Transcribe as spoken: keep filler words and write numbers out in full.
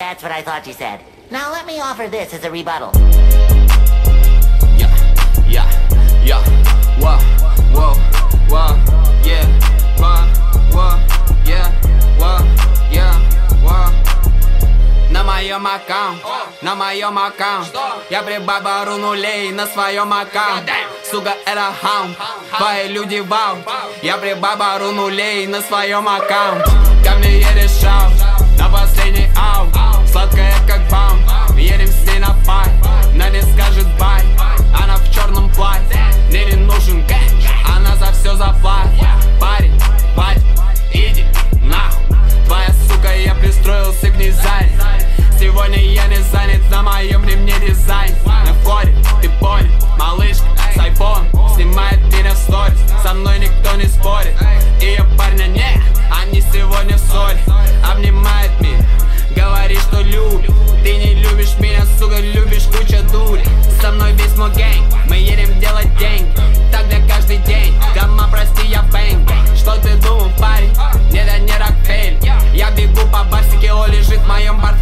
That's what I thought you said. Now let me offer this as a rebuttal. Yeah, yeah, yeah, whoa, whoa, whoa, yeah, whoa, whoa, yeah, whoa, yeah, whoa. На моем аккаунт, на моем аккаунт я прибавлю нулей на своем аккаунте. Сука, это хаун, твои люди вау. Я прибавлю нулей на своем аккаунте. Ко мне едет шау на последний аут. Сладкая как баум, едем с ней на файт. Она не скажет бай, она в черном платье. Мне не нужен кэш, она за все заплатит. Парень, бать, иди нахуй. Твоя сука, я пристроился к ней сзади. Сегодня я не занят, на моем ремне дизайн. На входе, ты понял, малышка с айфон снимает меня в сторис. Со мной никто не спорит, ее парня нет, они сегодня в ссоре. Обнимает меня, говорит, что любит. Ты не любишь меня, сука, любишь куча дури. Со мной весь мой гэнг, мы едем делать деньги. Так для каждый день, дома, прости, я бэнг. Что ты думал, парень? Нет, я не Рокфеллер. Я бегу по Барсике, он лежит в моем портфеле.